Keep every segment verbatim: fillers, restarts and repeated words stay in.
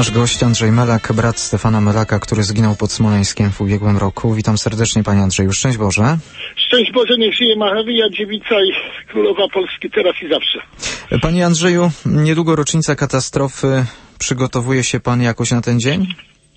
Nasz gość Andrzej Melak, brat Stefana Melaka, który zginął pod Smoleńskiem w ubiegłym roku. Witam serdecznie, panie Andrzeju. Szczęść Boże. Szczęść Boże, niech żyje Maryja Dziewica i Królowa Polski teraz i zawsze. Panie Andrzeju, niedługo rocznica katastrofy. Przygotowuje się pan jakoś na ten dzień?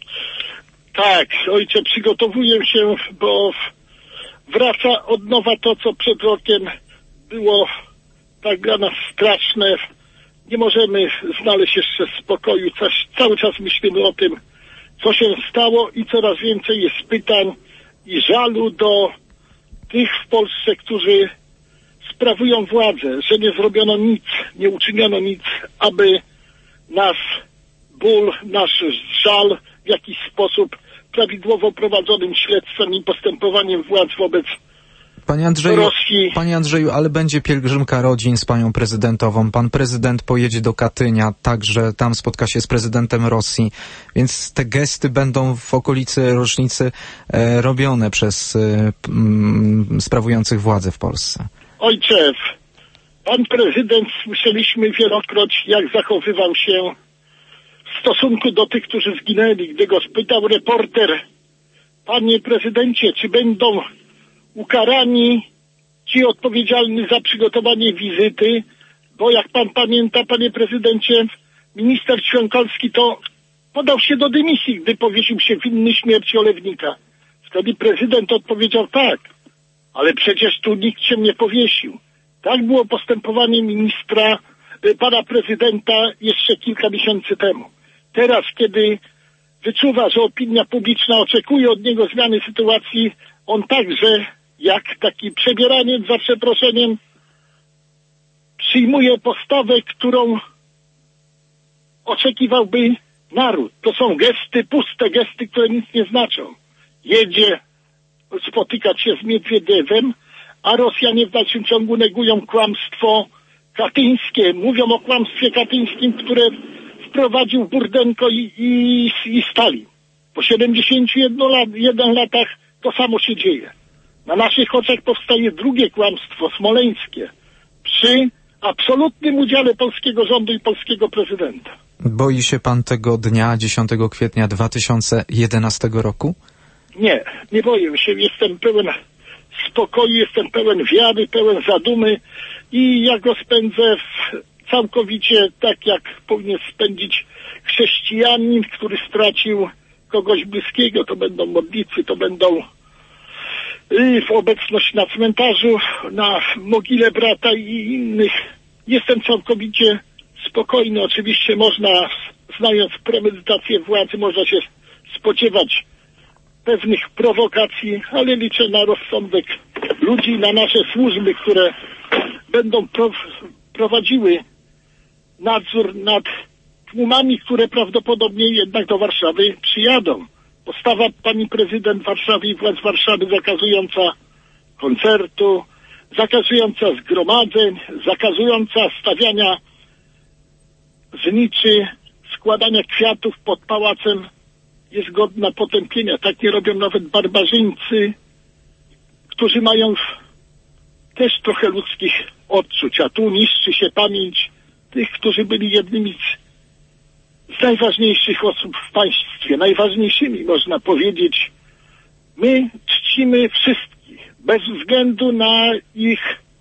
Tak, ojcze, przygotowuję się, bo wraca od nowa to, co przed rokiem było tak dla nas straszne. Nie możemy znaleźć jeszcze spokoju. Coś, cały czas myślimy o tym, co się stało i coraz więcej jest pytań i żalu do tych w Polsce, którzy sprawują władzę, że nie zrobiono nic, nie uczyniono nic, aby nasz ból, nasz żal w jakiś sposób prawidłowo prowadzonym śledztwem i postępowaniem władz wobec Panie Andrzeju, Rosji. Panie Andrzeju, ale będzie pielgrzymka rodzin z panią prezydentową. Pan prezydent pojedzie do Katynia, także tam spotka się z prezydentem Rosji, więc te gesty będą w okolicy rocznicy e, robione przez e, m, sprawujących władzę w Polsce. Ojcze, pan prezydent, słyszeliśmy wielokroć, jak zachowywał się w stosunku do tych, którzy zginęli. Gdy go spytał reporter: panie prezydencie, czy będą ukarani ci odpowiedzialni za przygotowanie wizyty, bo jak pan pamięta, panie prezydencie, minister Ćwiąkalski to podał się do dymisji, gdy powiesił się winny śmierci Olewnika. Wtedy prezydent odpowiedział: tak, ale przecież tu nikt się nie powiesił. Tak było postępowanie ministra, pana prezydenta jeszcze kilka miesięcy temu. Teraz, kiedy wyczuwa, że opinia publiczna oczekuje od niego zmiany sytuacji, on także, jak taki przebieraniec za przeproszeniem, przyjmuje postawę, którą oczekiwałby naród. To są gesty, puste gesty, które nic nie znaczą. Jedzie spotykać się z Miedwiedewem, a Rosjanie w dalszym ciągu negują kłamstwo katyńskie. Mówią o kłamstwie katyńskim, które wprowadził Burdenko i, i, i Stalin. Po siedemdziesięciu jeden latach to samo się dzieje. Na naszych oczach powstaje drugie kłamstwo, smoleńskie, przy absolutnym udziale polskiego rządu i polskiego prezydenta. Boi się pan tego dnia, dziesiątego kwietnia dwa tysiące jedenastego roku? Nie, nie boję się. Jestem pełen spokoju, jestem pełen wiary, pełen zadumy i ja go spędzę w całkowicie tak, jak powinien spędzić chrześcijanin, który stracił kogoś bliskiego. To będą modlitwy, to będą y, w obecność na cmentarzu, na mogile brata i innych. Jestem całkowicie spokojny. Oczywiście można, znając premedytację władzy, można się spodziewać pewnych prowokacji, ale liczę na rozsądek ludzi, na nasze służby, które będą pro, prowadziły nadzór nad tłumami, które prawdopodobnie jednak do Warszawy przyjadą. Postawa pani prezydent Warszawy i władz Warszawy zakazująca koncertu, zakazująca zgromadzeń, zakazująca stawiania zniczy, składania kwiatów pod pałacem jest godna potępienia. Tak nie robią nawet barbarzyńcy, którzy mają też trochę ludzkich odczuć, a tu niszczy się pamięć tych, którzy byli jednymi z, z najważniejszych osób w państwie, najważniejszymi można powiedzieć. My czcimy wszystkich, bez względu na ich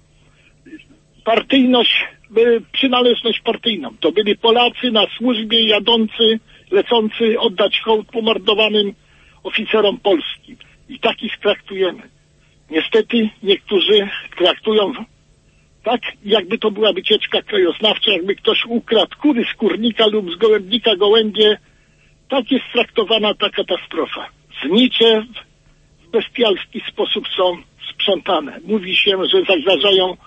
partyjność, przynależność partyjną. To byli Polacy na służbie jadący, lecący oddać hołd pomordowanym oficerom Polski. I takich traktujemy. Niestety niektórzy traktują tak, jakby to była wycieczka krajoznawcza, jakby ktoś ukradł kury z kurnika lub z gołębnika gołębie. Tak jest traktowana ta katastrofa. Znicze w bestialski sposób są sprzątane. Mówi się, że zagrażają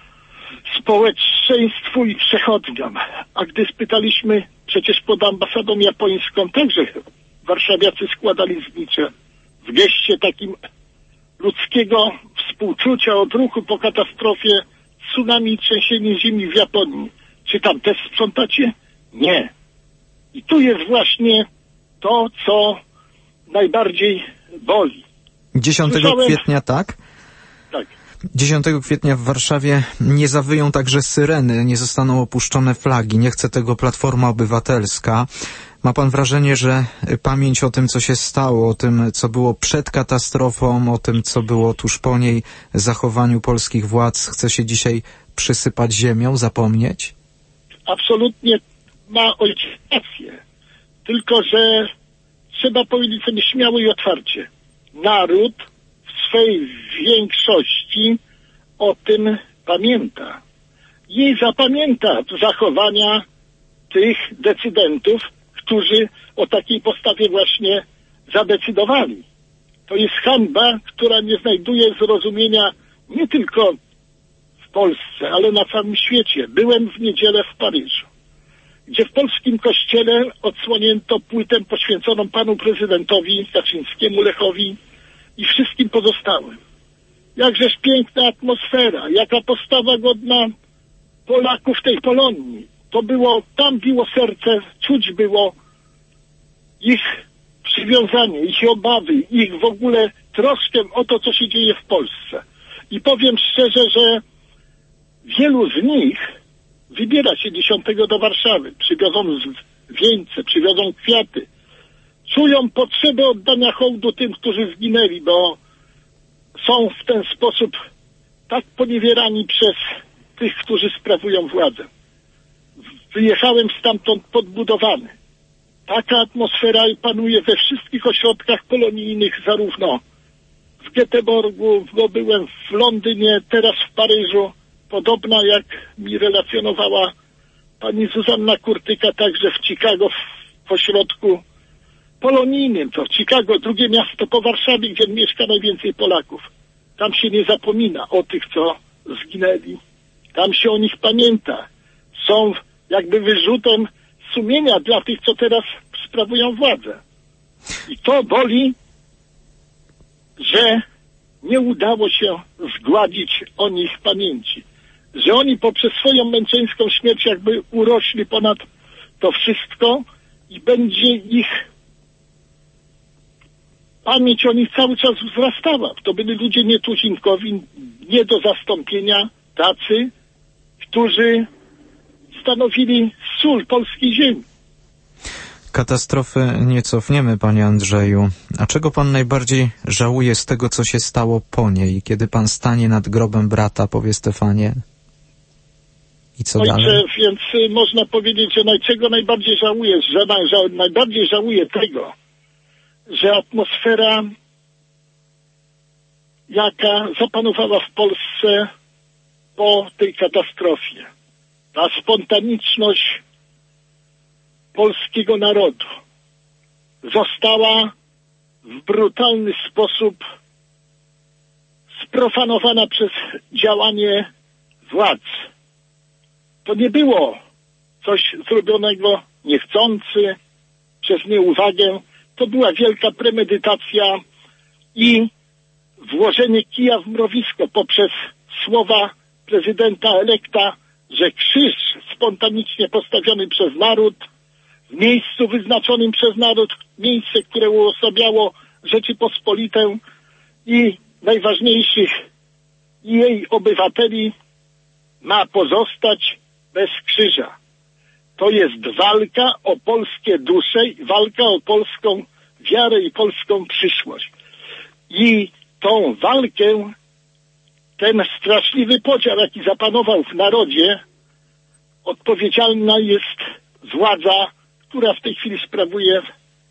społeczeństwu i przechodniom. A gdy spytaliśmy, przecież pod ambasadą japońską także warszawiacy składali znicze w geście takim ludzkiego współczucia, odruchu po katastrofie tsunami i trzęsienie ziemi w Japonii. Czy tam też sprzątacie? Nie. I tu jest właśnie to, co najbardziej boli. dziesiątego kwietnia, tak? Tak. dziesiątego kwietnia w Warszawie nie zawyją także syreny, nie zostaną opuszczone flagi. Nie chce tego Platforma Obywatelska. Ma pan wrażenie, że pamięć o tym, co się stało, o tym, co było przed katastrofą, o tym, co było tuż po niej, zachowaniu polskich władz, chce się dzisiaj przysypać ziemią, zapomnieć? Absolutnie ma ojciec rację. Tylko że trzeba powiedzieć sobie śmiało i otwarcie. Naród w swej większości o tym pamięta. I zapamięta zachowania tych decydentów, którzy o takiej postawie właśnie zadecydowali. To jest hańba, która nie znajduje zrozumienia nie tylko w Polsce, ale na całym świecie. Byłem w niedzielę w Paryżu, gdzie w polskim kościele odsłonięto płytę poświęconą panu prezydentowi Kaczyńskiemu, Lechowi i wszystkim pozostałym. Jakżeż piękna atmosfera, jaka postawa godna Polaków tej Polonii. To było, tam biło serce, czuć było ich przywiązanie, ich obawy, ich w ogóle troskę o to, co się dzieje w Polsce. I powiem szczerze, że wielu z nich wybiera się dziesiątego do Warszawy. Przywiozą wieńce, przywiozą kwiaty. Czują potrzebę oddania hołdu tym, którzy zginęli, bo są w ten sposób tak poniewierani przez tych, którzy sprawują władzę. Wyjechałem stamtąd podbudowany. Taka atmosfera panuje we wszystkich ośrodkach polonijnych, zarówno w Göteborgu, bo byłem w Londynie, teraz w Paryżu. Podobna, jak mi relacjonowała pani Zuzanna Kurtyka, także w Chicago, w ośrodku polonijnym. To Chicago, drugie miasto po Warszawie, gdzie mieszka najwięcej Polaków. Tam się nie zapomina o tych, co zginęli. Tam się o nich pamięta. Są jakby wyrzutem sumienia dla tych, co teraz sprawują władzę. I to boli, że nie udało się zgładzić o nich pamięci. Że oni poprzez swoją męczeńską śmierć jakby urośli ponad to wszystko i będzie ich pamięć o nich cały czas wzrastała. To byli ludzie nietuzinkowi, nie do zastąpienia, tacy, którzy stanowili sól polskiej ziemi. Katastrofy nie cofniemy, panie Andrzeju. A czego pan najbardziej żałuje z tego, co się stało po niej? Kiedy pan stanie nad grobem brata, powie Stefanie? I co Ojcze, dalej? Więc y, można powiedzieć, że czego najbardziej żałuję? Że na, ża, najbardziej żałuję tego, że atmosfera, jaka zapanowała w Polsce po tej katastrofie, ta spontaniczność polskiego narodu została w brutalny sposób sprofanowana przez działanie władz. To nie było coś zrobionego niechcący, przez nieuwagę. To była wielka premedytacja i włożenie kija w mrowisko poprzez słowa prezydenta elekta, że krzyż spontanicznie postawiony przez naród, w miejscu wyznaczonym przez naród, miejsce, które uosabiało Rzeczypospolitę i najważniejszych jej obywateli, ma pozostać bez krzyża. To jest walka o polskie dusze, walka o polską wiarę i polską przyszłość. I tą walkę, ten straszliwy podział, jaki zapanował w narodzie, odpowiedzialna jest władza, która w tej chwili sprawuje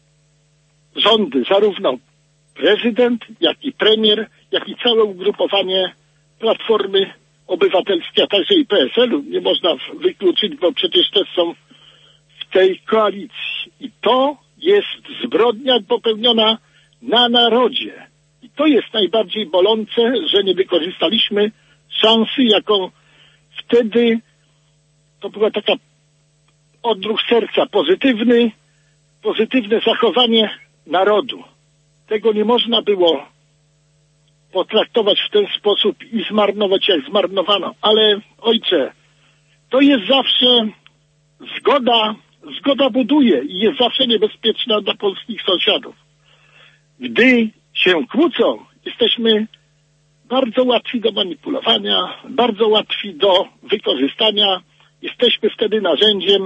rządy, zarówno prezydent, jak i premier, jak i całe ugrupowanie Platformy Obywatelskiej, a także i P S L-u. Nie można wykluczyć, bo przecież też są w tej koalicji. I to jest zbrodnia popełniona na narodzie. I to jest najbardziej bolące, że nie wykorzystaliśmy szansy, jaką wtedy to była taka odruch serca, pozytywny, pozytywne zachowanie narodu. Tego nie można było potraktować w ten sposób i zmarnować, jak zmarnowano. Ale ojcze, to jest zawsze zgoda, zgoda buduje i jest zawsze niebezpieczna dla polskich sąsiadów. Gdy się kłócą, jesteśmy bardzo łatwi do manipulowania, bardzo łatwi do wykorzystania. Jesteśmy wtedy narzędziem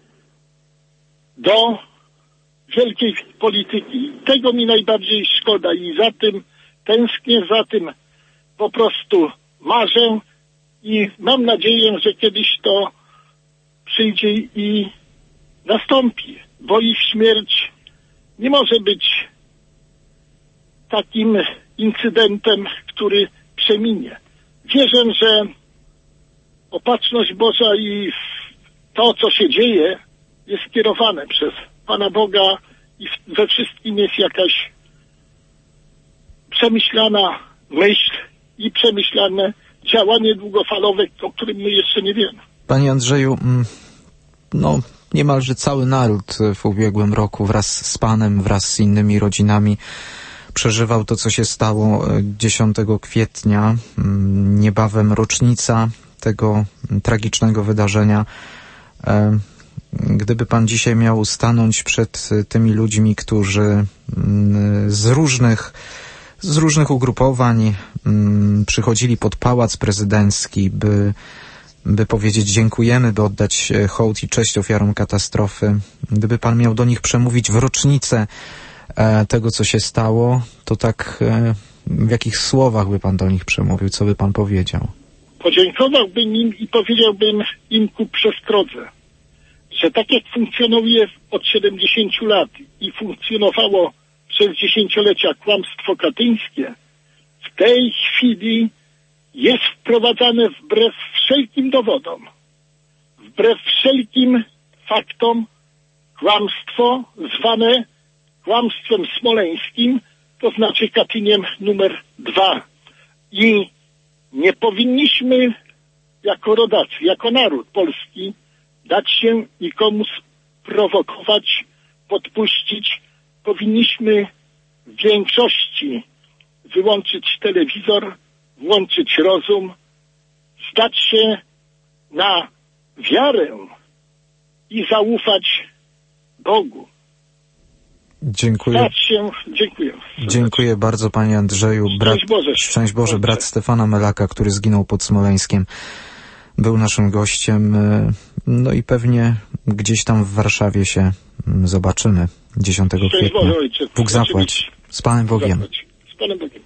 do wielkiej polityki. Tego mi najbardziej szkoda i za tym tęsknię, za tym po prostu marzę i mam nadzieję, że kiedyś to przyjdzie i nastąpi, bo ich śmierć nie może być takim incydentem, który przeminie. Wierzę, że opatrzność Boża i to, co się dzieje, jest skierowane przez Pana Boga i we wszystkim jest jakaś przemyślana myśl i przemyślane działanie długofalowe, o którym my jeszcze nie wiemy. Panie Andrzeju, no niemalże cały naród w ubiegłym roku wraz z Panem, wraz z innymi rodzinami przeżywał to, co się stało dziesiątego kwietnia. Niebawem rocznica tego tragicznego wydarzenia. Gdyby Pan dzisiaj miał stanąć przed tymi ludźmi, którzy z różnych, z różnych ugrupowań przychodzili pod Pałac Prezydencki, by, by powiedzieć dziękujemy, by oddać hołd i cześć ofiarom katastrofy, gdyby Pan miał do nich przemówić w rocznicę tego, co się stało, to tak w jakich słowach by Pan do nich przemówił? Co by Pan powiedział? Podziękowałbym im i powiedziałbym im ku przestrodze, że tak jak funkcjonuje od siedemdziesięciu lat i funkcjonowało przez dziesięciolecia kłamstwo katyńskie, w tej chwili jest wprowadzane wbrew wszelkim dowodom, wbrew wszelkim faktom kłamstwo zwane kłamstwem smoleńskim, to znaczy Katyniem numer dwa. I nie powinniśmy jako rodacy, jako naród polski dać się nikomu sprowokować, podpuścić. Powinniśmy w większości wyłączyć telewizor, włączyć rozum, zdać się na wiarę i zaufać Bogu. Dziękuję. Zdać się, dziękuję. Dziękuję bardzo, Panie Andrzeju. Brat, Szczęść Boże. Szczęść Boże. Brat Stefana Melaka, który zginął pod Smoleńskiem, był naszym gościem. No i pewnie gdzieś tam w Warszawie się zobaczymy dziesiątego kwietnia. Bóg zapłać. Z Panem Bogiem. Z Panem Bogiem.